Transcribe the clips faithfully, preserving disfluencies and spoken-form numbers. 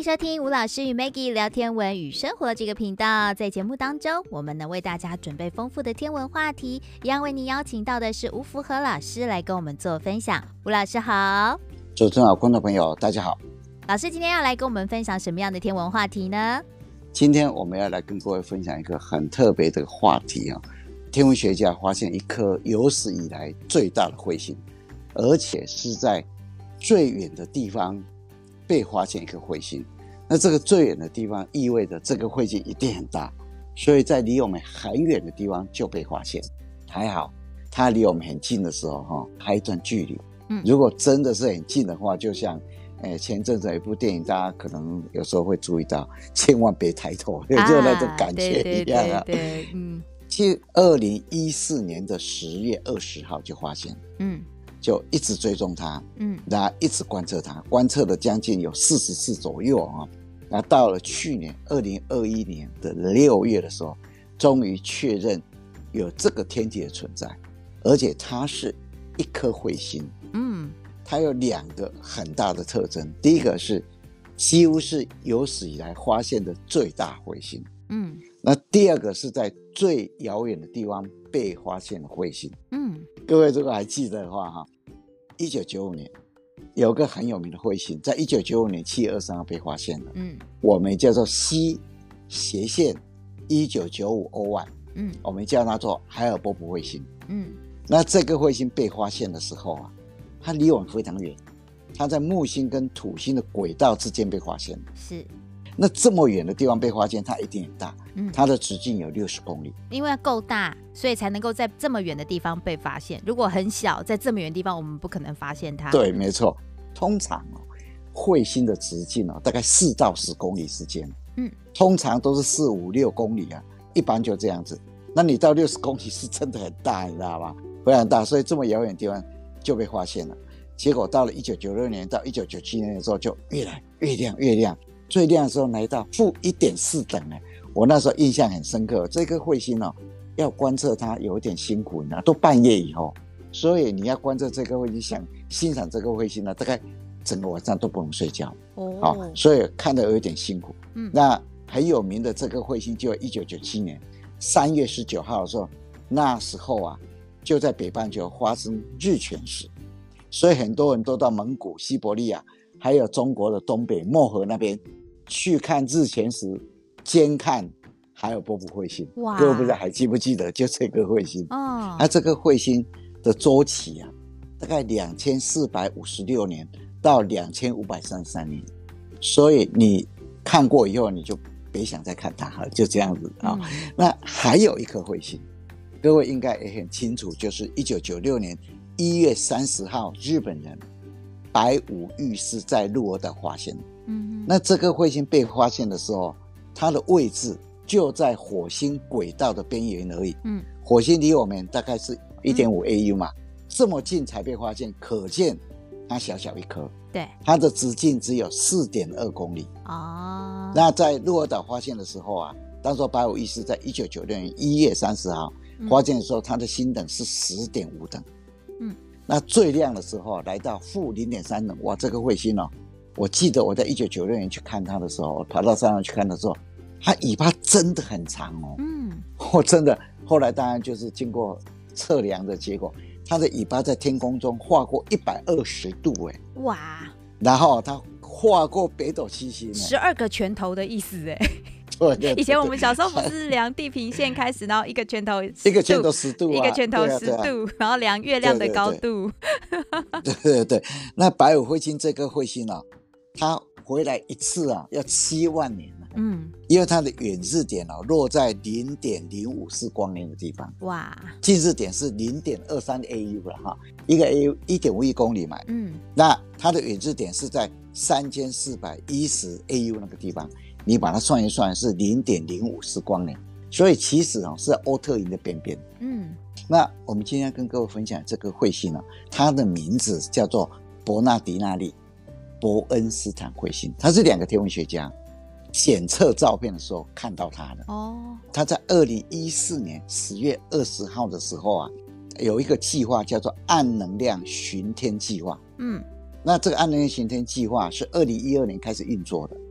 收听吴老师与 Maggie 聊天文与生活这个频道。在节目当中，我们呢为大家准备丰富的天文话题，一样为您邀请到的是吴福和老师来跟我们做分享。吴老师好。 主持人好，观众朋友大家好。 老师今天要来跟我们分享什么样的天文话题呢？ 今天我们要来跟各位分享一个很特别的话题啊。天文学家发现一颗有史以来最大的彗星，而且是在最远的地方被发现一颗彗星。那这个最远的地方意味着这个彗星一定很大，所以在离我们很远的地方就被发现。还好它离我们很近的时候、哦、还有一段距离、嗯、如果真的是很近的话，就像诶前阵子有一部电影，大家可能有时候会注意到，千万别抬头，就那种感觉一样啊。 对对对对，嗯， 其实二零一四年的十月二十号就发现，嗯，就一直追踪它，嗯，然后一直观测它，观测了将近有四十次左右啊。那到了去年二零二一年的六月的时候，终于确认有这个天体的存在，而且它是一颗彗星，嗯，它有两个很大的特征，第一个是几乎是有史以来发现的最大彗星，嗯，那第二个是在最遥远的地方被发现的彗星，嗯，各位如果还记得的话哈，一九九五年有个很有名的彗星，在一九九五年七月二十三号被发现的，嗯，我们叫做 C 斜线一九九五 O 一，嗯，我们叫它做海尔波普彗星，嗯，那这个彗星被发现的时候啊，它离我们非常远，它在木星跟土星的轨道之间被发现的， 是。 那这么远的地方被发现，它一定很大，嗯，它的直径有六十公里， 因为够大，所以才能够在这么远的地方被发现。如果很小，在这么远的地方，我们不可能发现它。 对，没错。通常哦，彗星的直径哦，大概四到十公里之间，嗯，通常都是四五六公里啊，一般就这样子。那你到六十公里是真的很大，你知道吗？非常大，所以这么遥远的地方就被发现了。结果到了一九九六年到一九九七年的时候，就越来越亮，越亮。最亮的时候来到负 一点四 等，我那时候印象很深刻。这颗彗星哦，要观测它有一点辛苦，你知道，都半夜以后，所以你要观测这颗彗星，想欣赏这颗彗星呢，大概整个晚上都不能睡觉，哦，哦所以看得有一点辛苦。嗯，那很有名的这颗彗星就一九九七年三月十九号的时候，那时候啊，就在北半球发生日全食，所以很多人都到蒙古、西伯利亚，还有中国的东北漠河那边去看日全食，兼看海尔波普彗星。哇，各位不知道还记不记得，就这个彗星。哦，它这个彗星的周期啊，大概两千四百五十六年到两千五百三十三年，所以你看过以后，你就别想再看它了，就这样子啊。嗯，那还有一颗彗星，各位应该也很清楚，就是一九九六年一月三十号，日本人白武御司在鹿儿岛发现的。嗯，那这颗彗星被发现的时候，它的位置就在火星轨道的边缘而已。嗯，火星离我们大概是 一点五 A U 嘛，嗯，这么近才被发现，可见它小小一颗。对，它的直径只有 四点二公里。哦，那在鹿儿岛发现的时候啊，当时白武御司在一九九六年一月三十号发现的时候，它的星等是 十点五 等。嗯，那最亮的时候来到负 零点三 等。哇，这个彗星哦，我记得我在一九九六年去看它的时候，我跑到山上去看的时候，它尾巴真的很长哦。嗯，我真的后来当然就是经过测量的结果，它的尾巴在天空中划过一百二十度，哎，哇！然后它划过北斗七星， 十二个拳头的意思，哎。 对对对对， 以前我们小时候不是量地平线开始，然后一个拳头一个拳头十度、啊， 一个拳头十度、啊啊，然后量月亮的高度。 对对 对, 对，那白武彗星这个彗星啊，它回来一次啊要七万年了。嗯，因为它的远日点啊落在 零点零五四光年的地方。哇，近日点是 零点二三 A U 了哈，一个 A U 一点五亿公里嘛。嗯，那它的远日点是在三千四百一十 A U 那个地方。你把它算一算是 零点零五四光年，所以其实、哦、是在欧特银的边边。嗯，那我们今天跟各位分享这个彗星、哦、它的名字叫做伯纳迪纳利伯恩斯坦彗星，它是两个天文学家检测照片的时候看到它的。哦，它在二零一四年十月二十号的时候啊，有一个计划叫做暗能量巡天计划。嗯，那这个暗能量巡天计划是二零一二年开始运作的。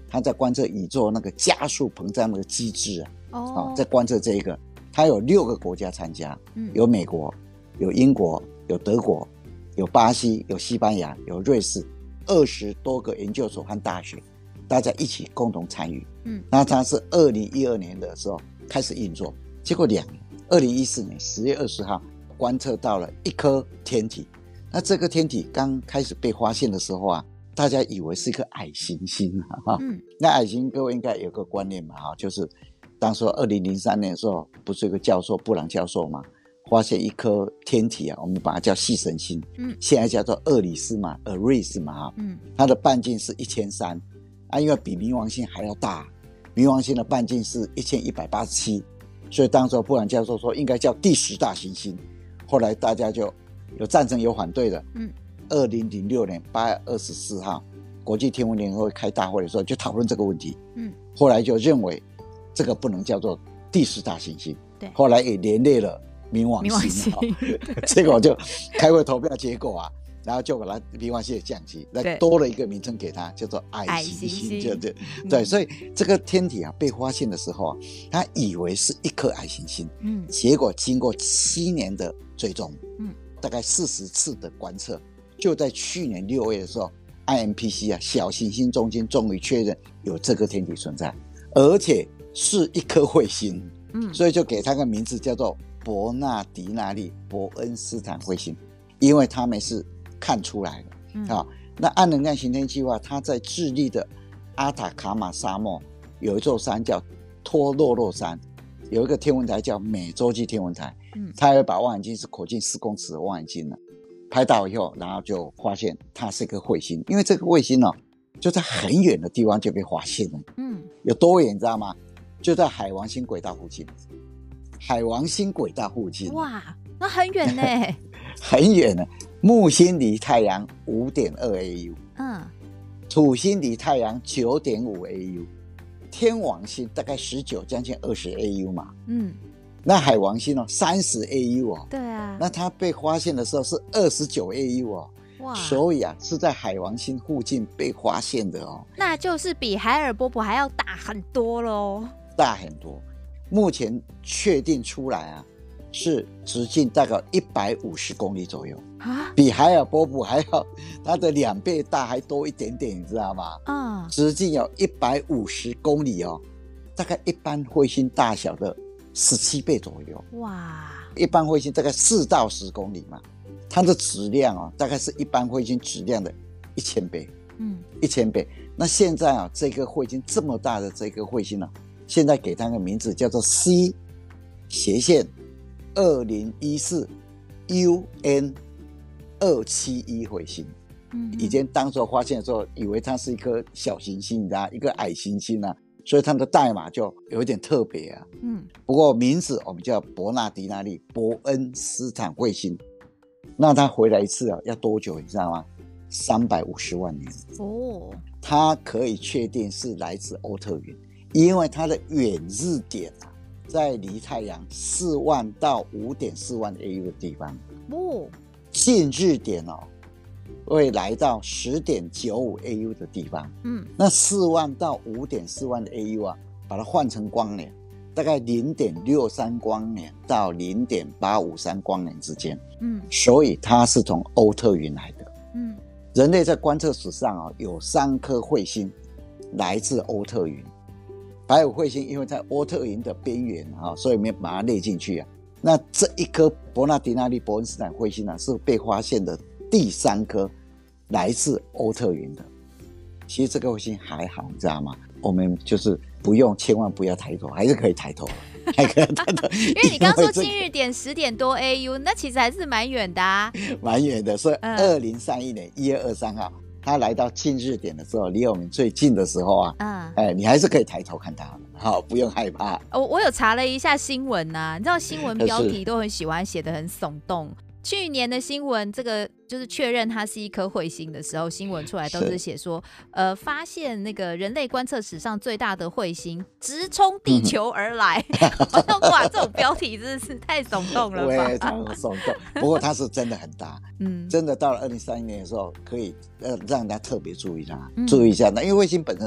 它在观测宇宙那个加速膨胀那个机制啊， 哦， 啊，在观测这一个，它有六个国家参加，嗯，有美国，有英国，有德国，有巴西，有西班牙，有瑞士，二十多个研究所和大学，大家一起共同参与。嗯，那它是二零一二年的时候开始运作，结果两年，二零一四年十月二十号观测到了一颗天体。那这个天体刚开始被发现的时候啊，大家以为是一颗矮行星啊。嗯，那矮行星各位应该有个观念嘛，哈，就是当时二零零三年的时候，不是有个教授布朗教授嘛，发现一颗天体啊，我们把它叫系神星，嗯，现在叫做厄里斯嘛 ，Eris 嘛，哈，嗯，它的半径是一千三百啊，因为比冥王星还要大，冥王星的半径是一千一百八十七，所以当时布朗教授说应该叫第十大行星，后来大家就有赞成有反对的，嗯，二零零六年八月二十四号，国际天文联合会开大会的时候就讨论这个问题，嗯，后来就认为这个不能叫做第十大行星，对，后来也连累了冥王星，哦，结果就开会投票结果啊，然后就把它冥王星也降级，那多了一个名称给它，叫做矮行星，就对，嗯，对，所以这个天体啊被发现的时候啊，他以为是一颗矮行星，嗯，结果经过七年的追踪，嗯，大概四十次的观测，就在去年六月的时候 ，I M P C 啊小行星中心终于确认有这个天体存在，而且是一颗彗星，嗯，所以就给它个名字叫做伯纳迪纳利伯恩斯坦彗星，因为他们是看出来的，嗯，啊，那暗能量行天计划，它在智利的阿塔卡马沙漠有一座山叫托洛洛山，有一个天文台叫美洲际天文台，嗯，它会把望远镜是口径四公尺的望远镜呢，拍到以后，然后就发现它是一个彗星，因为这个彗星哦，就在很远的地方就被发现了，嗯，有多远你知道吗？就在海王星轨道附近，海王星轨道附近， 哇，那很远呢， 很远呢。木星离太阳 五点二 A U， 嗯，土星离太阳 九点五 A U， 天王星大概十九将近二十 A U 嘛，嗯，那海王星哦三十 A U 哦， 对啊， 那它被发现的时候是二十九 A U 哦，哇，所以啊是在海王星附近被发现的哦， 那就是比海尔波普还要大很多咯， 大很多。目前确定出来啊，是直径大概一百五十公里左右，比海尔波普还要它的两倍大，还多一点点，你知道吗？嗯，直径有一百五十公里哦，大概一般彗星大小的十七倍左右。哇，一般彗星大概四到十公里嘛，它的质量哦，大概是一般彗星质量的一千倍。嗯，一千倍。那现在啊，这个彗星这么大的这个彗星呢，啊，现在给它个名字叫做 C 斜线二零一四 U N 二七一彗星。嗯，以前当初发现的时候，以为它是一颗小行星，你知道，一个矮行星啊，所以它的代码就有点特别啊。嗯，不过名字我们叫伯纳迪纳利伯恩斯坦彗星。那它回来一次啊，要多久你知道吗？三百五十万年。哦，它可以确定是来自欧特云，因为它的远日点啊，在离太阳四万到五点四万 A U 的地方。哦，近日点哦，会来到十点九五 A U 的地方。嗯，那四万到五点四万的 A U 啊，把它换成光年，大概零点六三光年到零点八五三光年之间。嗯，所以它是从欧特云来的。嗯，人类在观测史上啊，有三颗彗星来自欧特云。白虎彗星因为在欧特云的边缘啊，所以没把它列进去啊。那这一颗伯纳迪纳利伯恩斯坦彗星呢，是被发现的第三颗来自欧特云的。其实这个彗星还好，你知道吗？我们就是不用，千万不要抬头，还是可以抬头，还可以抬头。 因为你刚说近日点十点多 A U， 那其实还是蛮远的啊， 蛮远的。所以二零三一年一月二十三号，它来到近日点的时候，离我们最近的时候啊，嗯，哎，你还是可以抬头看它的，好，不用害怕。 我我有查了一下新闻啊，你知道新闻标题都很喜欢写得很耸动。去年的新闻，这个就是确认它是一颗彗星的时候，新闻出来都是写说，呃，发现那个人类观测史上最大的彗星直冲地球而来。我说哇，这种标题真的是太耸动了吧？ 非常耸动。不过它是真的很大，嗯，真的到了二零三一年的时候，可以呃让大家特别注意它，嗯、注意一下它，因为彗星本身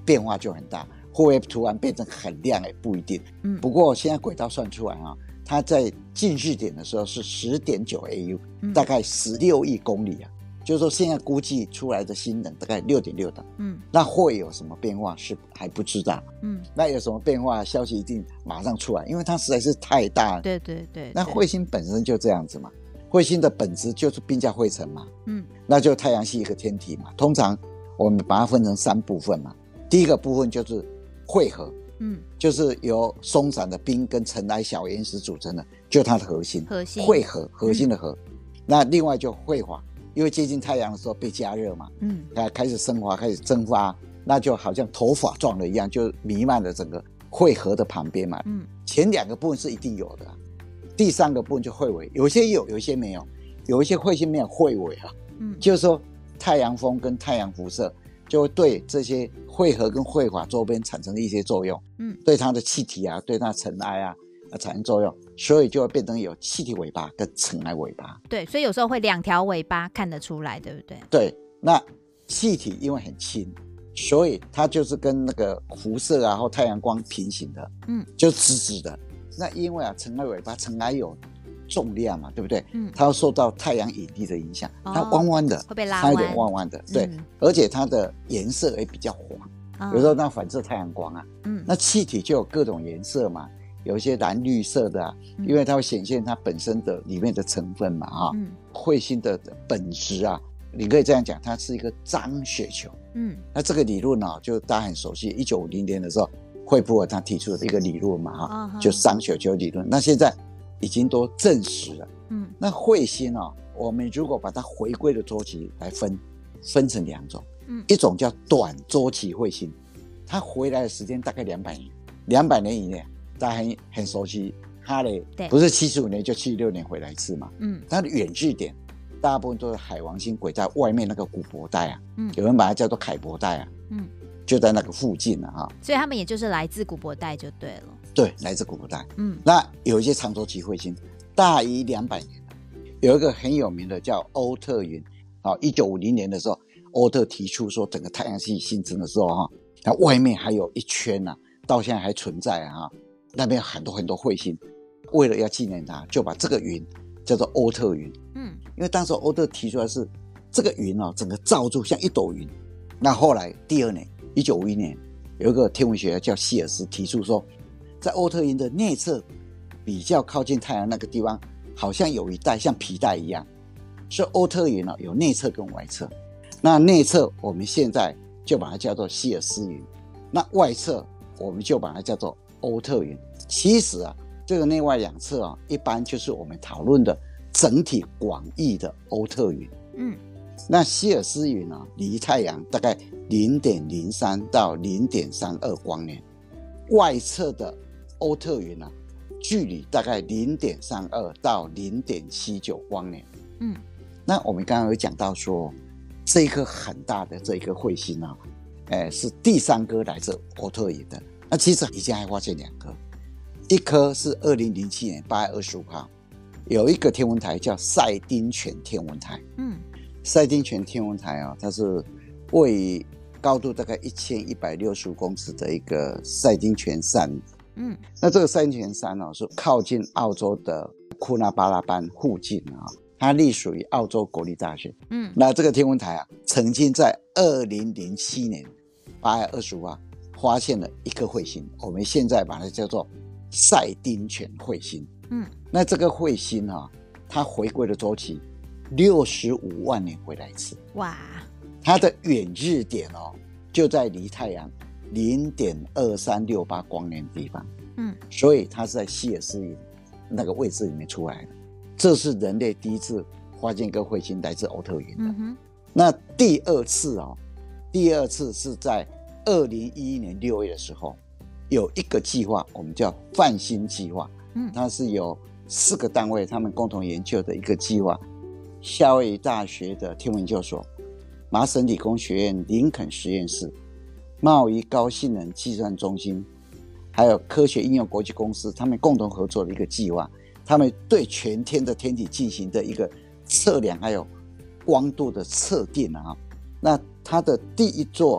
变化就很大，会不会突然变成很亮也不一定。嗯，不过现在轨道算出来啊，它在近日点的时候是 十点九 A U，嗯，大概十六亿公里啊。就是说现在估计出来的新能大概 六点六 等，嗯，那会有什么变化是还不知道，嗯，那有什么变化消息一定马上出来，因为它实在是太大了。 对对 对, 对， 那彗星本身就这样子嘛，彗星的本质就是冰加灰尘嘛，嗯，那就太阳系一个天体嘛，通常我们把它分成三部分嘛，第一个部分就是汇合，嗯，就是由松散的冰跟尘埃小岩石组成的，就它的核心， 核心汇合，核心的核，嗯，那另外就汇化。因为接近太阳的时候被加热嘛，嗯，开始升华，开始蒸发，那就好像头发状的一样，就弥漫了整个汇合的旁边嘛。嗯，前两个部分是一定有的，第三个部分就汇尾，有些有，有些没有，有一些彗星没有汇尾啊。嗯，就是说太阳风跟太阳辐射就会对这些汇合跟汇化周边产生一些作用，嗯，对它的气体啊，对它尘埃啊。产生作用，所以就会变成有气体尾巴跟尘埃尾巴。 对，所以有时候会两条尾巴看得出来，对不对？ 对，那气体因为很轻，所以它就是跟那个辐射啊或太阳光平行的，嗯，就直直的。那因为啊尘埃尾巴，尘埃有重量嘛，对不对？嗯，它要受到太阳引力的影响，哦，它弯弯的， 会被拉弯， 它有点弯弯的，对，嗯，而且它的颜色也比较黄，有时候它反射太阳光啊，嗯，那气体就有各种颜色嘛。有一些蓝绿色的啊，因为它会显现它本身的里面的成分嘛，哈，嗯，彗星的本质啊，你可以这样讲，它是一个脏雪球，嗯，那这个理论啊，就大家很熟悉，一九五零年的时候，惠普尔他提出的一个理论嘛，哈，哦，就脏雪球理论，那现在已经都证实了，嗯，那彗星啊，我们如果把它回归的周期来分，分成两种，嗯，一种叫短周期彗星，它回来的时间大概两百年，两百年以内。大家 很, 很熟悉哈雷，不是七十五年就七十六年回来一次嘛？嗯，它的远距点大部分都是海王星轨在外面那个古柏带啊，嗯，有人把它叫做凯伯带啊，嗯，就在那个附近啊，哈， 所以他们也就是来自古柏带就对了。 对，来自古柏带。嗯，那有一些长周期彗星大于两百年的，有一个很有名的叫欧特云，啊，一九五零年的时候，欧特提出说整个太阳系形成的时候哈，它外面还有一圈啊，到现在还存在啊，哈。那边有很多很多彗星，为了要纪念它，就把这个云叫做欧特云。嗯，因为当时欧特提出来是这个云哦，整个罩住像一朵云。那后来第二年，一九五一年，有一个天文学家叫希尔斯提出说，在欧特云的内侧，比较靠近太阳那个地方，好像有一带像皮带一样。所以欧特云哦，有内侧跟外侧。那内侧我们现在就把它叫做希尔斯云，那外侧我们就把它叫做欧特云。其实啊，这个内外两侧啊，一般就是我们讨论的整体广义的欧特云。嗯，那希尔斯云啊，离太阳大概 零点零三 到 零点三二 光年，外侧的欧特云啊，距离大概 零点三二 到 零点七九 光年。嗯，那我们刚刚有讲到说，这一颗很大的这一颗彗星啊，哎，是第三颗来自欧特云的。那其实以前还发现两颗，一颗是二零零七年八月二十五号，有一个天文台叫赛丁泉天文台。嗯，赛丁泉天文台啊，它是位于高度大概一千一百六十五公尺的一个赛丁泉山。嗯，那这个赛丁泉山哦，是靠近澳洲的库纳巴拉班附近啊，它隶属于澳洲国立大学。嗯，那这个天文台啊，曾经在二零零七年八月二十五号发现了一颗彗星，我们现在把它叫做赛丁泉彗星。嗯，那这个彗星啊，它回归的周期六十五万年回来一次。哇！它的远日点哦，就在离太阳 零点二三六八 光年的地方。嗯，所以它是在希尔斯云那个位置里面出来的。这是人类第一次发现一个彗星来自欧特云的。嗯哼。那第二次哦，第二次是在二零一一年六月的时候，有一个计划，我们叫泛星计划。嗯，它是由四个单位他们共同研究的一个计划，夏威夷大学的天文研究所、麻省理工学院林肯实验室、贸易高性能计算中心，还有科学应用国际公司，他们共同合作的一个计划。他们对全天的天体进行的一个测量，还有光度的测定啊。那它的第一座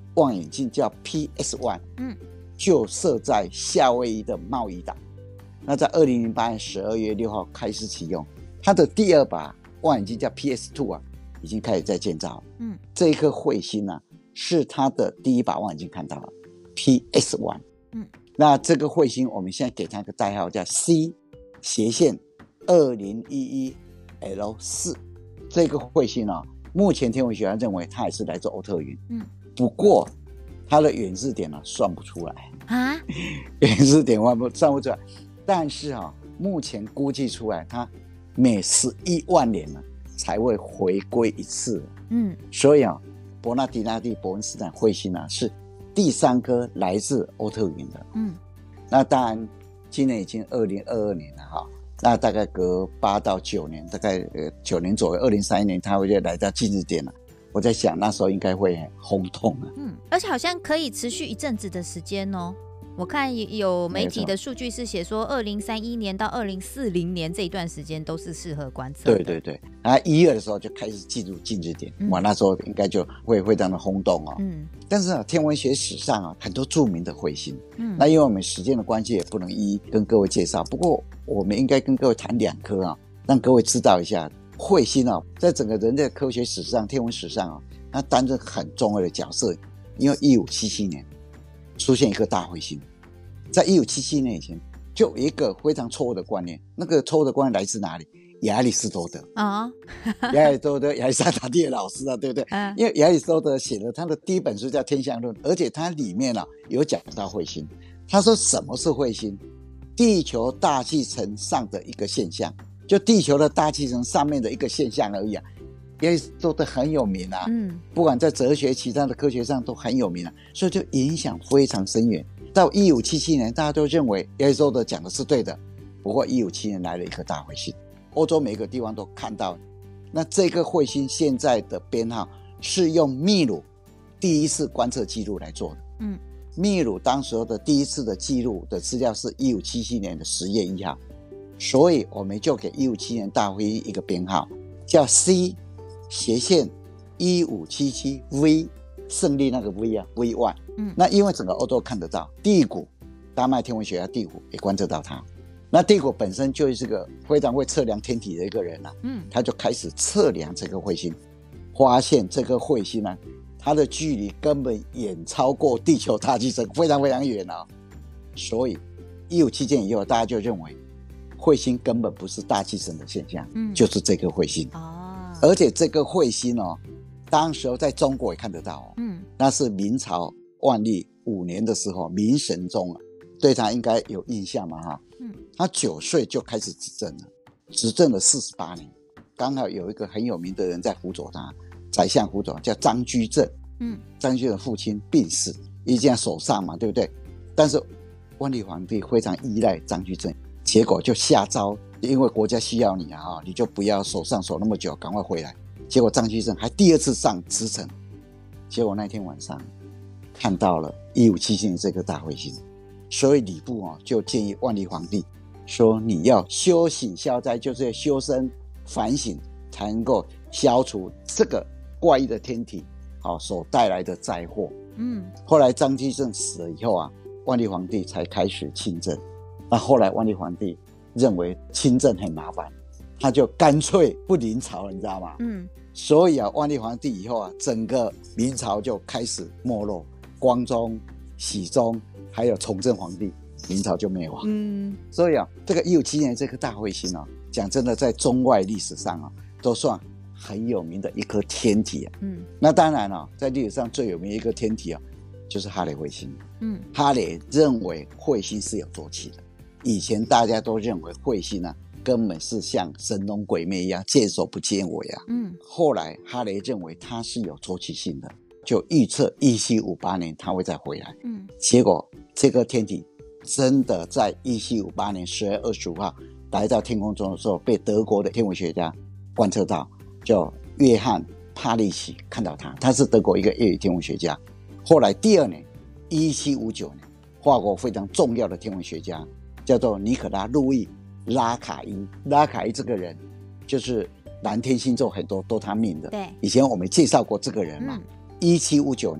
望远镜叫 P S 一， 嗯，就设在夏威夷的贸易岛。那在二零零八年十二月六号开始启用，它的第二把望远镜叫 P S 二 啊，已经开始在建造了。嗯，这一颗彗星呢、啊，是它的第一把望远镜看到了 P S 一。嗯，那这个彗星我们现在给它一个代号叫 C 斜线二零一一 L 四。这个彗星呢、啊，目前天文学家认为它也是来自欧特云。嗯，不过它的远视点呢、啊、算不出来啊，远视点算不算不出来。但是啊，目前估计出来，它每十一万年呢才会回归一次。嗯，所以啊，伯纳迪纳蒂伯恩斯坦彗星啊是第三颗来自欧特云的。嗯，那当然，今年已经二零二二年了哈，那大概隔八到九年，大概呃九年左右，二零三一年它会来到近日点了。我在想那时候应该会很轰动啊。 嗯，而且好像可以持续一阵子的时间哦。我看有媒体的数据是写说，二零三一年到二零四零年这一段时间都是适合观测的。 对对对，然后一月的时候就开始进入近日点，哇、嗯，那时候应该就会非常的轰动哦。嗯，但是啊，天文学史上啊很多著名的彗星，嗯，那因为我们时间的关系也不能一一跟各位介绍，不过我们应该跟各位谈两颗啊，让各位知道一下彗星啊，在整个人类科学史上、天文史上啊，它担任很重要的角色。因为一五七七年出现一个大彗星，在一五七七年以前就有一个非常错误的观念，那个错误的观念来自哪里？亚里士多德啊，亚里士多德，亚历山大帝的老师啊，对不对？嗯、因为亚里士多德写了他的第一本书叫《天象论》，而且它里面啊有讲到彗星。他说什么是彗星？地球大气层上的一个现象，就地球的大气层上面的一个现象而已啊。亚里士多德很有名啊，嗯，不管在哲学、其他的科学上都很有名啊，所以就影响非常深远。到一五七七年，大家都认为亚里士多德讲的是对的。不过一五七七年来了一颗大彗星，欧洲每个地方都看到。那这个彗星现在的编号是用秘鲁第一次观测记录来做的。嗯，秘鲁当时的第一次的记录的资料是一五七七年的十月一号，所以我们就给一五七七年大彗星一个编号，叫 C 斜线一五七七 V， 胜利那个 V 啊 V 一。嗯，那因为整个欧洲看得到，地谷丹麦天文学家地谷也观测到它。那地谷本身就是个非常会测量天体的一个人啊，嗯，他就开始测量这个彗星，发现这个彗星呢、啊，它的距离根本远超过地球大气层，非常非常远啊。所以一五七七年以后，大家就认为彗星根本不是大气层的现象，嗯，就是这个彗星。哦，而且这个彗星哦，当时候在中国也看得到哦，嗯，那是明朝万历五年的时候，明神宗啊，对他应该有印象嘛哈。嗯，他九岁就开始执政了，执政了四十八年，刚好有一个很有名的人在辅佐他，宰相辅佐叫张居正。嗯，张居正的父亲病死，一直在守上嘛，对不对？但是万历皇帝非常依赖张居正，结果就下诏，因为国家需要你啊，你就不要守上守那么久，赶快回来。结果张居正还第二次上辞呈，结果那天晚上看到了一五七七年这个大彗星。所以礼部、哦、就建议万历皇帝说，你要修省消灾，就是要修身反省，才能够消除这个怪异的天体、哦、所带来的灾祸。嗯，后来张居正死了以后啊，万历皇帝才开始亲政。那后来万历皇帝认为亲政很麻烦，他就干脆不临朝了，你知道吗？嗯，所以啊，万历皇帝以后啊，整个明朝就开始没落，光宗、熹宗还有崇祯皇帝，明朝就灭亡。嗯，所以啊，这个一五七七年这颗大彗星啊，讲真的，在中外历史上啊，都算很有名的一颗天体啊。嗯，那当然啊，在历史上最有名的一个天体啊，就是哈雷彗星。嗯，哈雷认为彗星是有周期的，以前大家都认为彗星啊，根本是像神龙鬼魅一样见首不见尾啊。嗯，后来哈雷认为它是有周期性的，就预测一七五八年它会再回来。嗯，结果这个天体真的在一七五八年十月二十五号来到天空中的时候，被德国的天文学家观测到，叫约翰帕利奇看到它，他是德国一个业余天文学家。后来第二年一七五九年，法国非常重要的天文学家叫做尼可拉路易拉卡伊，拉卡伊这个人就是蓝天星座很多都他命的。对，以前我们介绍过这个人嘛。一七五九年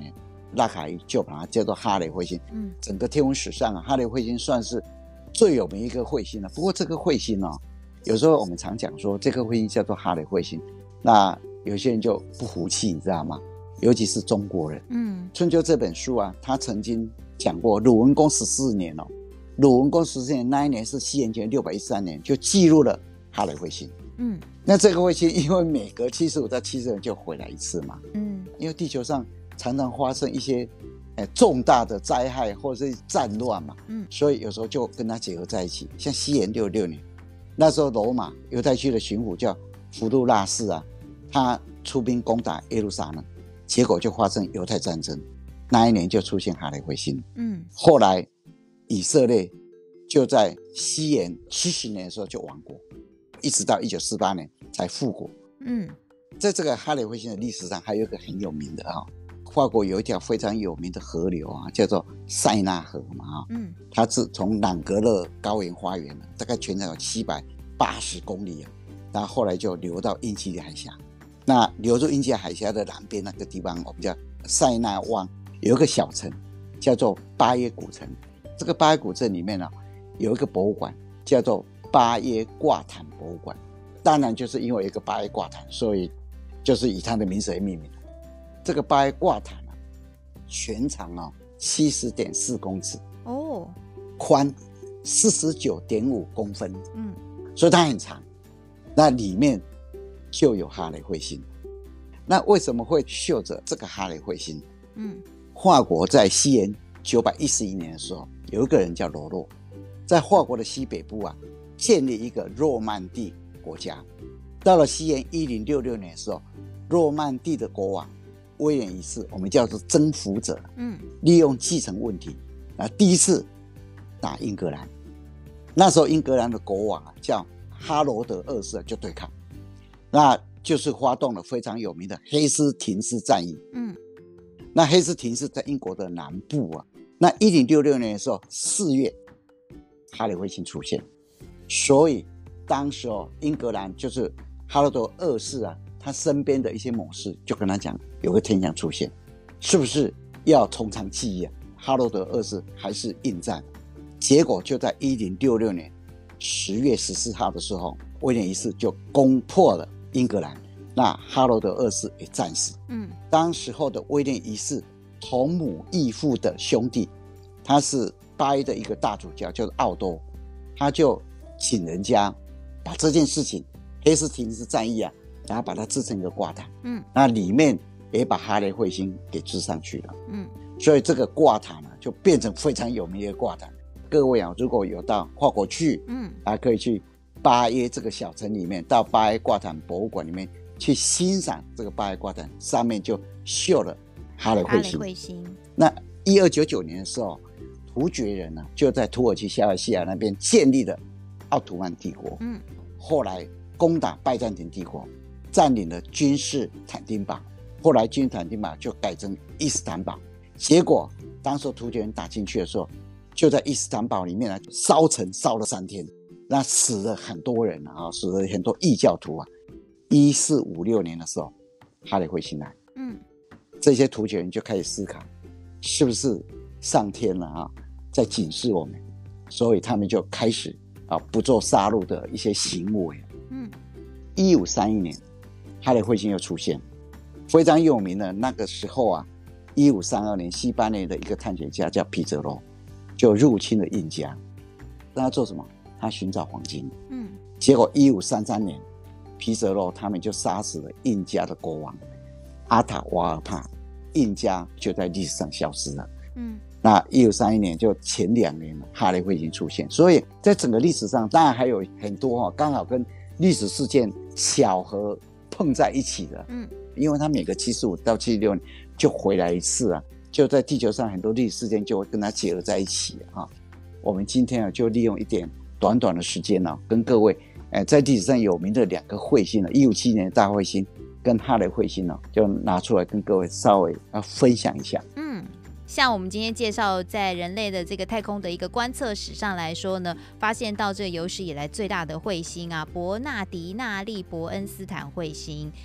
拉凯就把它叫做哈雷彗星。 嗯， 整个天文史上啊，哈雷彗星算是最有名一个彗星了。不过这个彗星哦，有时候我们常讲说这个彗星叫做哈雷彗星，那有些人就不服气，你知道吗？尤其是中国人。嗯，《春秋》这本书啊，他曾经讲过，鲁文公十四年哦，鲁文公十四年那一年是西元前六百一十三年，就记录了哈雷彗星。嗯，那这个彗星因为每隔七十五到七十年就回来一次嘛。嗯，因为地球上常常发生一些、呃、重大的灾害或者是战乱嘛。嗯，所以有时候就跟它结合在一起。像西元六六年，那时候罗马犹太区的巡抚叫福杜拉斯啊，他出兵攻打耶路撒冷，结果就发生犹太战争。那一年就出现哈雷彗星。嗯，后来以色列就在西元七十年的时候就亡国。一直到一九四八年才复国。嗯，在这个哈雷彗星的历史上，还有一个很有名的啊、哦，法国有一条非常有名的河流啊，叫做塞纳河嘛啊、哦。嗯，它是从朗格勒高原发源的，大概全长有七百八十公里啊，然后后来就流到英吉利海峡。那流入英吉利海峡的南边那个地方，我们叫塞纳湾，有一个小城叫做巴耶古城。这个巴耶古镇里面呢、啊，有一个博物馆叫做巴耶挂毯博物馆，当然就是因为有一个巴耶挂毯，所以就是以它的名字而命名。这个巴耶挂毯啊，全长啊七十点四公尺哦，宽四十九点五公分，嗯，所以它很长。那里面就有哈雷彗星。那为什么会秀着这个哈雷彗星？嗯，法国在西元九百一十一年的时候，有一个人叫罗洛，在法国的西北部啊。建立一个诺曼底国家。到了西元一零六六年的时候，诺曼底的国王威廉一世，我们叫做征服者，嗯，利用继承问题啊，第一次打英格兰。那时候英格兰的国王啊叫哈罗德二世就对抗，那就是发动了非常有名的黑斯廷斯战役。嗯，那黑斯廷斯在英国的南部啊。那一零六六年的时候四月，哈雷彗星出现。所以当时哦，英格兰就是哈罗德二世啊，他身边的一些猛士就跟他讲，有个天象出现，是不是要从长计议啊？哈罗德二世还是应战？结果就在一零六六年十月十四号的时候，威廉一世就攻破了英格兰，那哈罗德二世也战死。嗯，当时候的威廉一世同母异父的兄弟，他是巴耶的一个大主教，叫做奥多，他就请人家把这件事情黑斯廷斯战役啊，然后把它制成一个挂毯，嗯，那里面也把哈雷彗星给制上去了，嗯，所以这个挂毯呢就变成非常有名的挂毯。各位啊，如果有到法国去，嗯，还可以去巴耶这个小城里面，到巴耶挂毯博物馆里面去欣赏这个巴耶挂毯，上面就绣了哈雷彗星。哈雷彗星。那一二九九年的时候，突厥人呢、啊、就在土耳其小亚细亚那边建立了奥图曼帝国，嗯，后来攻打拜占庭帝国，占领了君士坦丁堡，后来君士坦丁堡就改成伊斯坦堡。结果当时突厥人打进去的时候，就在伊斯坦堡里面呢烧城烧了三天，那死了很多人啊，死了很多异教徒啊。一四五六年的时候，哈雷彗星来，嗯，这些突厥人就开始思考，是不是上天了啊，在警示我们，所以他们就开始啊，不做杀戮的一些行为。嗯，一五三一年，哈雷彗星又出现，非常有名的。那个时候啊，一五三二年，西班牙的一个探险家叫皮泽罗，就入侵了印加。那他做什么？他寻找黄金。嗯，结果一五三三年，皮泽罗他们就杀死了印加的国王阿塔瓦尔帕，印加就在历史上消失了。嗯。那一五三一年就前两年哈雷彗星出现，所以在整个历史上当然还有很多哦，刚好跟历史事件巧合碰在一起的。嗯，因为它每个七十五到七十六年就回来一次啊，就在地球上很多历史事件就会跟它结合在一起啊。我们今天啊就利用一点短短的时间呢、啊，跟各位呃在历史上有名的两个彗星呢，一五七年的大彗星跟哈雷彗星呢、啊，就拿出来跟各位稍微啊分享一下。嗯。 像我们今天介绍，在人类的这个太空的一个观测史上来说呢，发现到这有史以来最大的彗星啊，伯纳迪纳利伯恩斯坦彗星。嗯，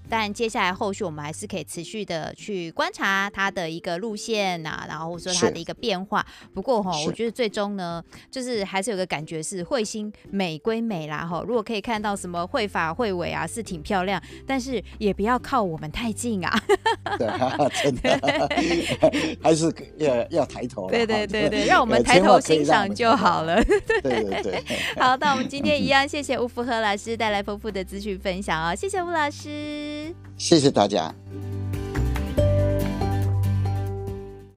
当然接下来后续我们还是可以持续的去观察它的一个路线啊，然后或者说它的一个变化。不过哈，我觉得最终呢，就是还是有个感觉是彗星美归美啦哈。如果可以看到什么彗发彗尾啊，是挺漂亮，但是也不要靠我们太近啊。 对啊，真的还是要要抬头。 对对对对，让我们抬头欣赏就好了。 对对对。 好，那我们今天一样，谢谢吴福和老师带来丰富的资讯分享哦，谢谢吴老师， 谢谢大家。